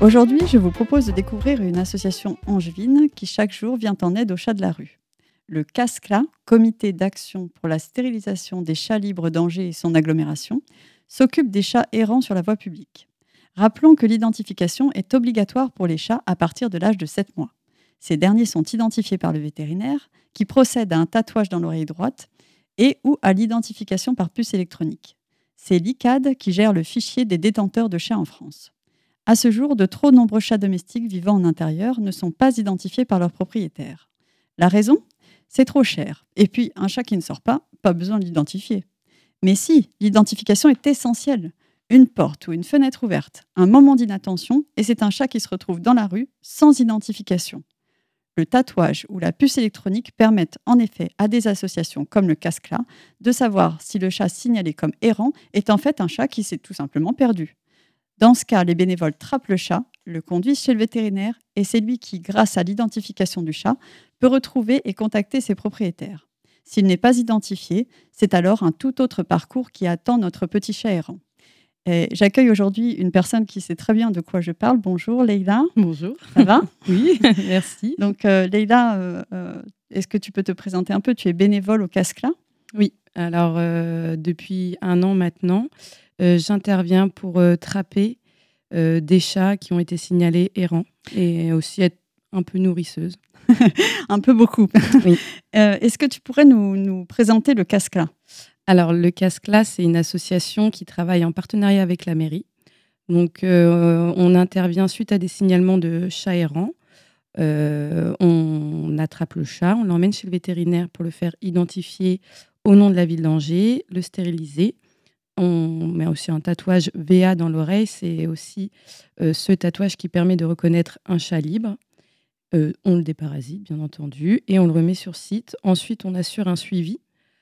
Aujourd'hui, je vous propose de découvrir une association angevine qui chaque jour vient en aide aux chats de la rue. Le CASCLA, Comité d'action pour la stérilisation des chats libres d'Angers et son agglomération, s'occupe des chats errants sur la voie publique. Rappelons que l'identification est obligatoire pour les chats à partir de l'âge de 7 mois. Ces derniers sont identifiés par le vétérinaire qui procède à un tatouage dans l'oreille droite et ou à l'identification par puce électronique. C'est l'ICAD qui gère le fichier des détenteurs de chats en France. À ce jour, de trop nombreux chats domestiques vivant en intérieur ne sont pas identifiés par leurs propriétaires. La raison ? C'est trop cher. Et puis, un chat qui ne sort pas besoin de l'identifier. Mais si, l'identification est essentielle. Une porte ou une fenêtre ouverte, un moment d'inattention, et c'est un chat qui se retrouve dans la rue sans identification. Le tatouage ou la puce électronique permettent en effet à des associations comme le CASCLA de savoir si le chat signalé comme errant est en fait un chat qui s'est tout simplement perdu. Dans ce cas, les bénévoles trappent le chat, le conduisent chez le vétérinaire et c'est lui qui, grâce à l'identification du chat, peut retrouver et contacter ses propriétaires. S'il n'est pas identifié, c'est alors un tout autre parcours qui attend notre petit chat errant. Et j'accueille aujourd'hui une personne qui sait très bien de quoi je parle. Bonjour Leïla. Bonjour. Ça va ? Oui, merci. Donc Leïla, est-ce que tu peux te présenter un peu ? Tu es bénévole au CASCLA ? Oui, alors depuis 1 an maintenant, j'interviens pour trapper des chats qui ont été signalés errants et aussi être un peu nourrisseuse. Un peu beaucoup. Oui. Est-ce que tu pourrais nous présenter le CASCLA ? Alors le CASCLA, c'est une association qui travaille en partenariat avec la mairie. Donc on intervient suite à des signalements de chats errants. On attrape le chat, on l'emmène chez le vétérinaire pour le faire identifier au nom de la ville d'Angers, le stériliser. On met aussi un tatouage VA dans l'oreille. C'est aussi ce tatouage qui permet de reconnaître un chat libre. On le déparasite, bien entendu, et on le remet sur site. Ensuite, on assure un suivi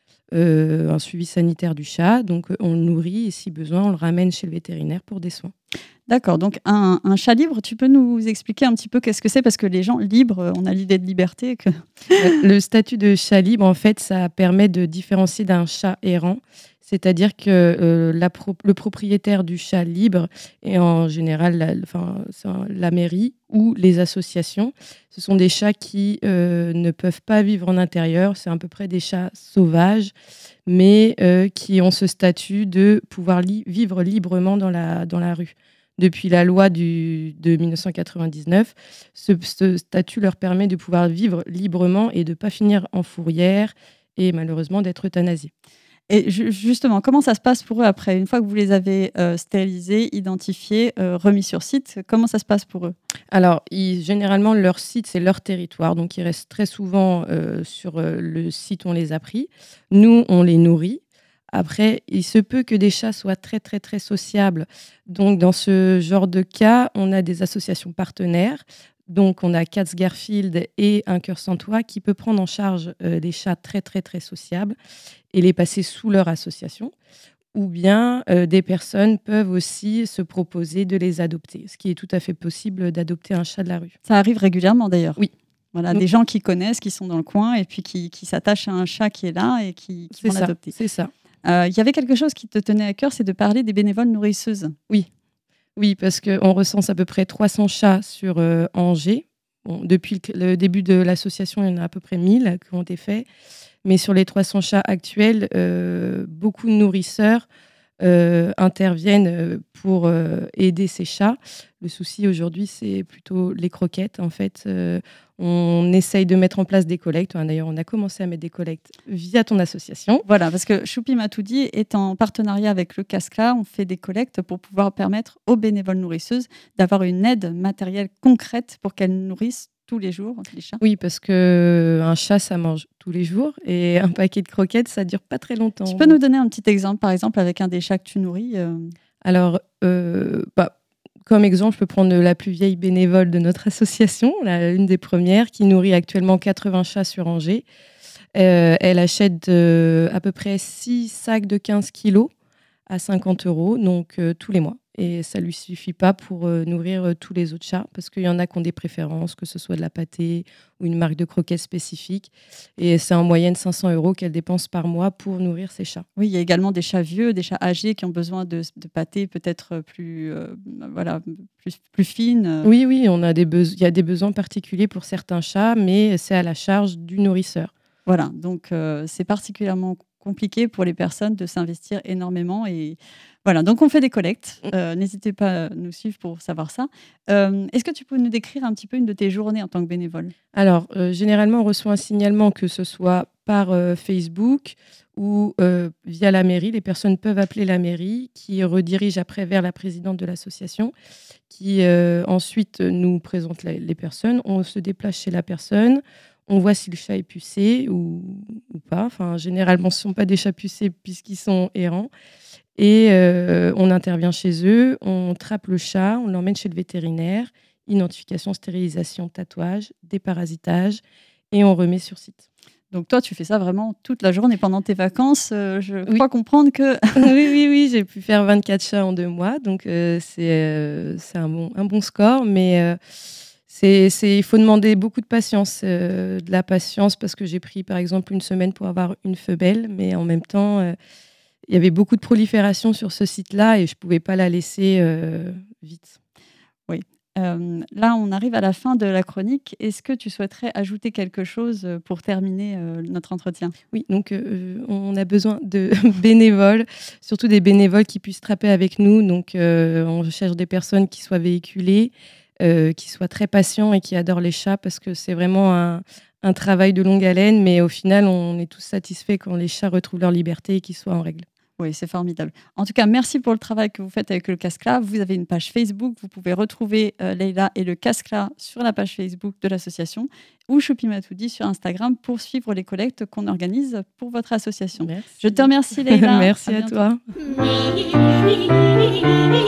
sanitaire du chat. Donc, on le nourrit et si besoin, on le ramène chez le vétérinaire pour des soins. D'accord, donc un chat libre, tu peux nous expliquer un petit peu qu'est-ce que c'est ? Parce que les gens libres, on a l'idée de liberté. Le statut de chat libre, en fait, ça permet de différencier d'un chat errant. C'est-à-dire que le propriétaire du chat libre est en général la mairie ou les associations. Ce sont des chats qui ne peuvent pas vivre en intérieur. C'est à peu près des chats sauvages, mais qui ont ce statut de pouvoir vivre librement dans la rue. Depuis la loi de 1999, ce statut leur permet de pouvoir vivre librement et de ne pas finir en fourrière et malheureusement d'être euthanasiés. Et justement, comment ça se passe pour eux après ? Une fois que vous les avez stérilisés, identifiés, remis sur site, comment ça se passe pour eux ? Alors, généralement, leur site, c'est leur territoire. Donc, ils restent très souvent sur le site où on les a pris. Nous, on les nourrit. Après, il se peut que des chats soient très, très, très sociables. Donc, dans ce genre de cas, on a des associations partenaires. Donc, on a Cats Garfield et Un Cœur Sans Toi qui peut prendre en charge des chats très, très, très sociables et les passer sous leur association. Ou bien des personnes peuvent aussi se proposer de les adopter, ce qui est tout à fait possible d'adopter un chat de la rue. Ça arrive régulièrement d'ailleurs. Oui. Voilà, Donc, des gens qui connaissent, qui sont dans le coin et puis qui s'attachent à un chat qui est là et qui vont l'adopter. C'est ça. Il y avait quelque chose qui te tenait à cœur, c'est de parler des bénévoles nourrisseuses. Oui, parce qu'on recense à peu près 300 chats sur Angers. Bon, depuis le début de l'association, il y en a à peu près 1000 qui ont été faits. Mais sur les 300 chats actuels, beaucoup de nourrisseurs interviennent pour aider ces chats. Le souci aujourd'hui, c'est plutôt les croquettes. En fait, on essaye de mettre en place des collectes. D'ailleurs, on a commencé à mettre des collectes via ton association. Voilà, parce que Choupi m'a tout dit, est en partenariat avec le CASCLA. On fait des collectes pour pouvoir permettre aux bénévoles nourrisseuses d'avoir une aide matérielle concrète pour qu'elles nourrissent tous les jours les chats. Oui, parce qu'un chat, ça mange tous les jours et un paquet de croquettes, ça dure pas très longtemps. Tu peux nous donner un petit exemple, par exemple, avec un des chats que tu nourris Alors, comme exemple, je peux prendre la plus vieille bénévole de notre association, une des premières, qui nourrit actuellement 80 chats sur Angers. Elle achète à peu près 6 sacs de 15 kilos à 50 €, donc tous les mois. et ça lui suffit pas pour nourrir tous les autres chats, parce qu'il y en a qui ont des préférences, que ce soit de la pâtée ou une marque de croquettes spécifique. Et c'est en moyenne 500 € qu'elle dépense par mois pour nourrir ses chats. Oui, il y a également des chats vieux, des chats âgés qui ont besoin de pâtée peut-être plus, voilà, plus fine. Oui, oui, il y a des besoins particuliers pour certains chats, mais c'est à la charge du nourrisseur. Voilà, donc c'est particulièrement compliqué pour les personnes de s'investir énormément. Et voilà, donc on fait des collectes. N'hésitez pas à nous suivre pour savoir ça. Est-ce que tu peux nous décrire un petit peu une de tes journées en tant que bénévole? Alors, généralement, on reçoit un signalement, que ce soit par Facebook ou via la mairie. Les personnes peuvent appeler la mairie, qui redirige après vers la présidente de l'association, qui ensuite nous présente les personnes. On se déplace chez la personne, on voit si le chat est pucé ou pas. Enfin, généralement, ce ne sont pas des chats pucés puisqu'ils sont errants. Et on intervient chez eux, on trappe le chat, on l'emmène chez le vétérinaire, identification, stérilisation, tatouage, déparasitage, et on remet sur site. Donc toi, tu fais ça vraiment toute la journée pendant tes vacances. Je Oui. crois comprendre que Oui, j'ai pu faire 24 chats en 2 mois, donc c'est un bon score, mais il faut demander beaucoup de patience, de la patience, parce que j'ai pris par exemple une semaine pour avoir une femelle, mais en même temps, il y avait beaucoup de prolifération sur ce site-là et je ne pouvais pas la laisser vite. oui. Là, on arrive à la fin de la chronique. Est-ce que tu souhaiterais ajouter quelque chose pour terminer notre entretien? Oui, donc on a besoin de bénévoles, surtout des bénévoles qui puissent trapper avec nous. Donc on cherche des personnes qui soient véhiculées, qui soient très patients et qui adorent les chats, parce que c'est vraiment un travail de longue haleine, mais au final, on est tous satisfaits quand les chats retrouvent leur liberté et qu'ils soient en règle. Oui, c'est formidable. En tout cas, merci pour le travail que vous faites avec le Cascla. Vous avez une page Facebook. Vous pouvez retrouver Leïla et le Cascla sur la page Facebook de l'association, ou Choupi Matoudi sur Instagram, pour suivre les collectes qu'on organise pour votre association. Merci. Je te remercie, Leïla. Merci à bientôt. toi.